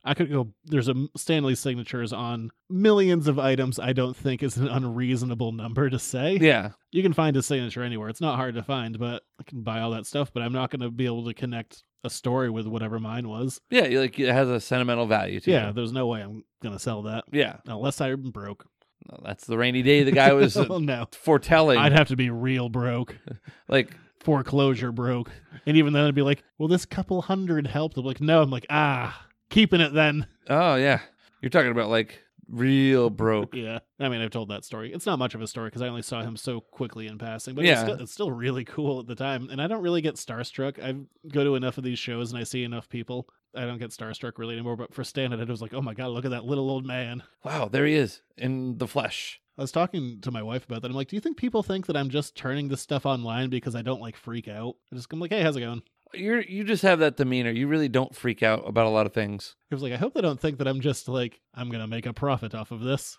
I could go, there's a Stan Lee signatures on millions of items. I don't think is an unreasonable number to say. Yeah. You can find his signature anywhere. It's not hard to find, but I can buy all that stuff, but I'm not going to be able to connect a story with whatever mine was. Yeah, like it has a sentimental value to Yeah, you. there's no way I'm going to sell that. Yeah. Unless I'm broke. Well, that's the rainy day the guy was Oh, no. foretelling. I'd have to be real broke. Like, Foreclosure broke. And even then I'd be like, well, this couple hundred helped. I'm like, no. I'm like, keeping it then. oh, yeah. You're talking about like real broke. Yeah. I mean, I've told that story. It's not much of a story because I only saw him so quickly in passing, but Yeah. it's still really cool at the time. And I don't really get starstruck. I go to enough of these shows and I see enough people. I don't get starstruck really anymore, but for Stan, it was like, oh my God, look at that little old man. Wow, there he is in the flesh. I was talking to my wife about that. I'm like, do you think people think that I'm just turning this stuff online because I don't like freak out? I'm like, hey, how's it going? You just have that demeanor. You really don't freak out about a lot of things. He was like, I hope they don't think that I'm just like, I'm going to make a profit off of this.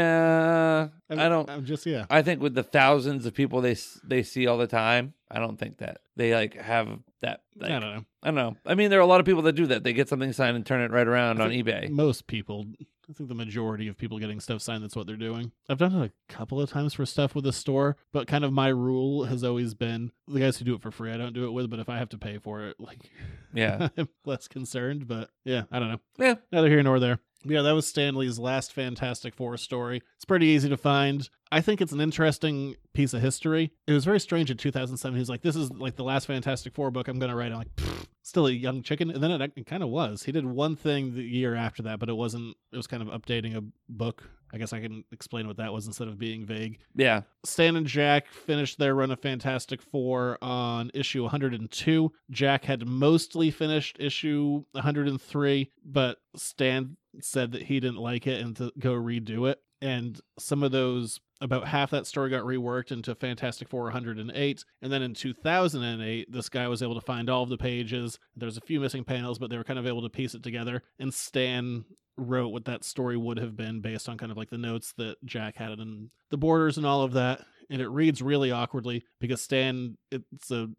Nah, I don't. I'm just, yeah. I think with the thousands of people they see all the time, I don't think that they like have that. Like, I don't know. I don't know. I mean, there are a lot of people that do that. They get something signed and turn it right around on eBay. Most people, I think the majority of people getting stuff signed, that's what they're doing. I've done it a couple of times for stuff with a store, but kind of my rule has always been the guys who do it for free, I don't do it with, but if I have to pay for it, like, Yeah. I'm less concerned, but yeah, I don't know. Yeah. Neither here nor there. Yeah, that was Stan Lee's last Fantastic Four story. It's pretty easy to find. I think it's an interesting piece of history. It was very strange in 2007. He was like, this is like the last Fantastic Four book I'm going to write. I'm like, still a young chicken. And then it kind of was. He did one thing the year after that, but it was kind of updating a book. I guess I can explain what that was instead of being vague. Yeah. Stan and Jack finished their run of Fantastic Four on issue 102. Jack had mostly finished issue 103, but Stan said that he didn't like it and to go redo it. And some of those, about half that story got reworked into Fantastic Four 108. And then in 2008, this guy was able to find all of the pages. There's a few missing panels, but they were kind of able to piece it together. And Stan wrote what that story would have been based on kind of like the notes that Jack had and the borders and all of that. And it reads really awkwardly because Stan, it's a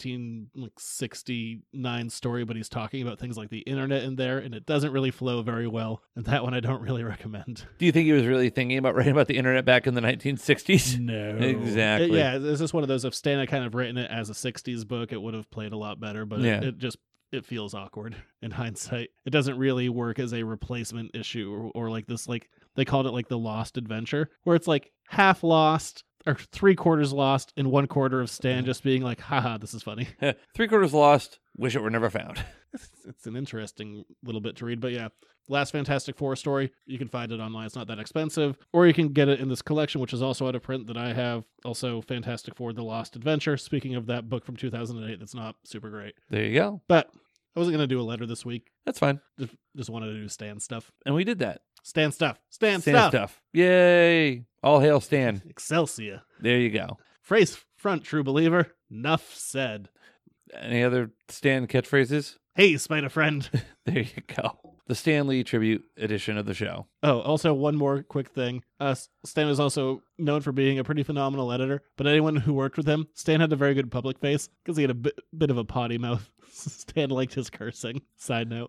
1969 story, but he's talking about things like the internet in there, and it doesn't really flow very well. And that one I don't really recommend. Do you think he was really thinking about writing about the internet back in the 1960s? No. Exactly. It's just one of those, if Stan had kind of written it as a 60s book, it would have played a lot better, but Yeah. it feels awkward in hindsight. It doesn't really work as a replacement issue or like this, like they called it like the Lost Adventure, where it's like half lost or 3/4 lost and 1/4 of Stan just being like, haha, this is funny. 3/4 lost, wish it were never found. It's an interesting little bit to read, but yeah. Last Fantastic Four story, you can find it online. It's not that expensive. Or you can get it in this collection, which is also out of print that I have. Also, Fantastic Four, The Lost Adventure. Speaking of that book from 2008, that's not super great. There you go. But I wasn't going to do a letter this week. That's fine. Just wanted to do Stan stuff. And we did that. Stan stuff. Stan Stan stuff. Yay. All hail Stan. Excelsior. There you go. Phrase front, true believer. Nuff said. Any other Stan catchphrases? Hey, Spider Friend. There you go. The Stan Lee tribute edition of the show. Oh, also one more quick thing. Stan was also known for being a pretty phenomenal editor, but anyone who worked with him, Stan had a very good public face because he had a bit of a potty mouth. Stan liked his cursing. Side note.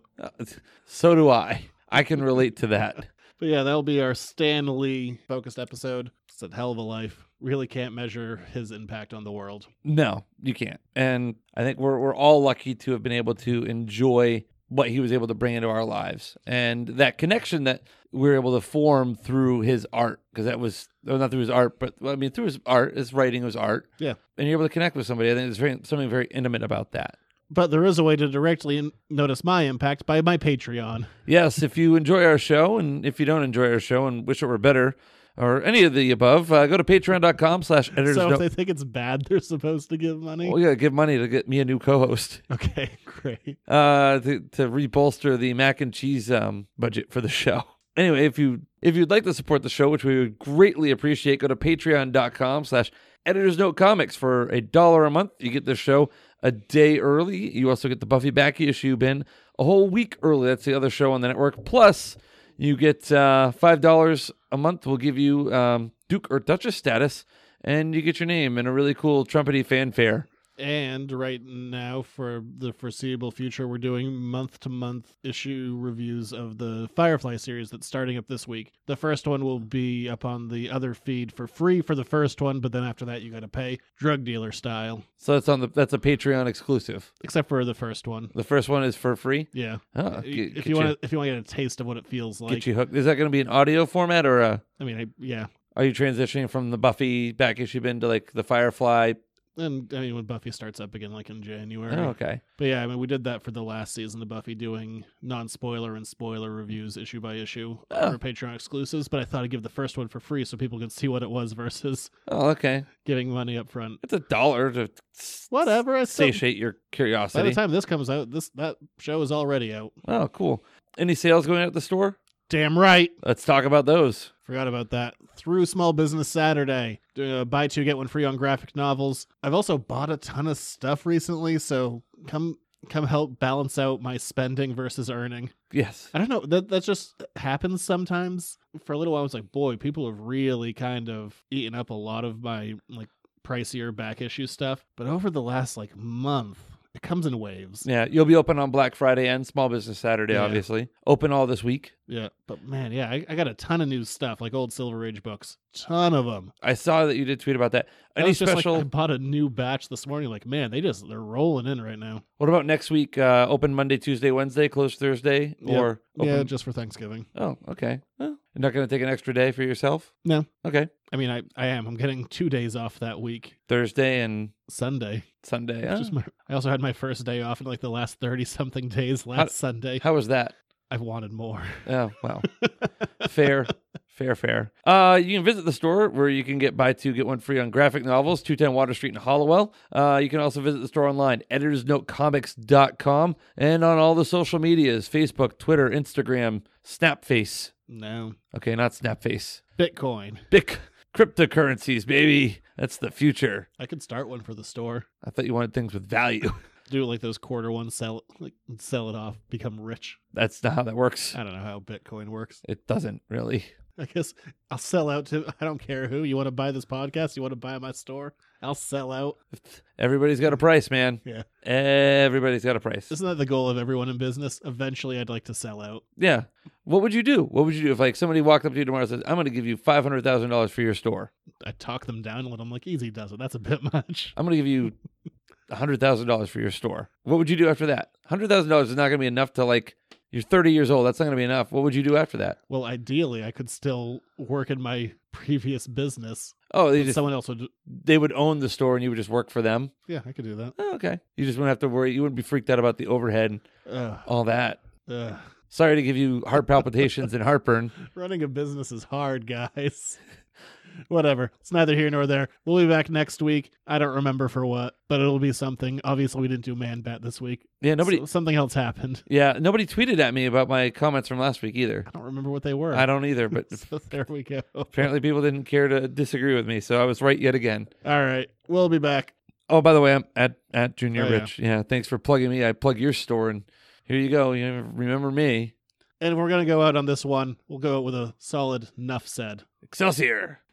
So do I. I can relate to that. But yeah, that'll be our Stan Lee focused episode. It's a hell of a life. Really can't measure his impact on the world. No, you can't. And I think we're all lucky to have been able to enjoy what he was able to bring into our lives and that connection that we were able to form through his art, because that was not through his art, but I mean through his art, his writing was art. Yeah, and you're able to connect with somebody. I think there's something very intimate about that. But there is a way to directly notice my impact by my Patreon. Yes, if you enjoy our show, and if you don't enjoy our show and wish it were better, or any of the above, go to patreon.com/editors. So if they think it's bad, they're supposed to give money? Well, yeah, give money to get me a new co-host. Okay, great. To rebolster the mac and cheese budget for the show. Anyway, if you'd like to support the show, which we would greatly appreciate, go to patreon.com/editorsnotecomics for $1 a month. You get the show a day early. You also get the Buffy Backy issue bin a whole week early. That's the other show on the network. Plus, you get $5 a month. We'll give you Duke or Duchess status, and you get your name and a really cool trumpety fanfare And right now, for the foreseeable future, we're doing month-to-month issue reviews of the Firefly series that's starting up this week. The first one will be up on the other feed for free for the first one, but then after that, you got to pay drug dealer style. So that's a Patreon exclusive. Except for the first one. The first one is for free? Yeah. Oh, if you want to get a taste of what it feels like. Get you hooked. Is that going to be an audio format or a? I mean, yeah. Are you transitioning from the Buffy back issue bin to like the Firefly? And I mean, when Buffy starts up again, like in January. Oh, okay. But yeah, I mean, we did that for the last season of Buffy, doing non-spoiler and spoiler reviews issue by issue for Patreon exclusives. But I thought I'd give the first one for free so people could see what it was versus giving money up front. It's $1 to whatever. Satiate your curiosity. By the time this comes out, that show is already out. Oh, cool. Any sales going out at the store? Damn right. Let's talk about those. Forgot about that. Through Small Business Saturday, doing a buy two, get one free on graphic novels. I've also bought a ton of stuff recently, so come help balance out my spending versus earning. Yes. I don't know. That just happens sometimes. For a little while, I was like, boy, people have really kind of eaten up a lot of my like pricier back issue stuff. But over the last like month, it comes in waves. Yeah, you'll be open on Black Friday and Small Business Saturday, obviously. Open all this week. Yeah, but man, yeah, I got a ton of new stuff, like old Silver Age books. Ton of them. I saw that you did tweet about that. Any special? Like, I bought a new batch this morning. Like, man, they're rolling in right now. What about next week? Open Monday, Tuesday, Wednesday, close Thursday? Or open... Yeah, just for Thanksgiving. Oh, okay. Well, you're not going to take an extra day for yourself? No. Okay. I mean, I am. I'm getting 2 days off that week. Thursday and Sunday. I also had my first day off in like the last 30-something days Sunday. How was that? I wanted more. Oh, wow. Fair. You can visit the store where you can buy two, get one free on graphic novels, 210 Water Street in Hollowell. You can also visit the store online, editorsnotecomics.com, and on all the social medias, Facebook, Twitter, Instagram, Snapface. No. Okay, not Snapface. Bitcoin. Cryptocurrencies, baby. That's the future. I could start one for the store. I thought you wanted things with value. Do like those quarter ones, sell it off, become rich. That's not how that works. I don't know how Bitcoin works. It doesn't really. I guess I'll sell out to, I don't care who. You want to buy this podcast? You want to buy my store? I'll sell out. Everybody's got a price, man. Yeah. Everybody's got a price. Isn't that the goal of everyone in business? Eventually, I'd like to sell out. Yeah. What would you do? If like somebody walked up to you tomorrow and said, I'm going to give you $500,000 for your store? I'd talk them down and let them like, easy does it. That's a bit much. I'm going to give you $100,000 for your store. What would you do after that? $100,000 is not going to be enough to like, you're 30 years old. That's not going to be enough. What would you do after that? Well, ideally, I could still work in my previous business. Oh, someone else would. They would own the store and you would just work for them? Yeah, I could do that. Oh, okay. You just wouldn't have to worry. You wouldn't be freaked out about the overhead and all that. Sorry to give you heart palpitations and heartburn. Running a business is hard, guys. Whatever. It's neither here nor there. We'll be back next week. I don't remember for what, but it'll be something. Obviously, we didn't do Man Bat this week. Yeah, something else happened. Yeah, nobody tweeted at me about my comments from last week either. I don't remember what they were. I don't either, but so there we go. Apparently, people didn't care to disagree with me, so I was right yet again. All right, we'll be back. Oh, by the way, I'm at Junior Rich. Yeah, thanks for plugging me. I plug your store, and here you go. You remember me. And if we're gonna go out on this one, we'll go out with a solid "Nuff said." Excelsior.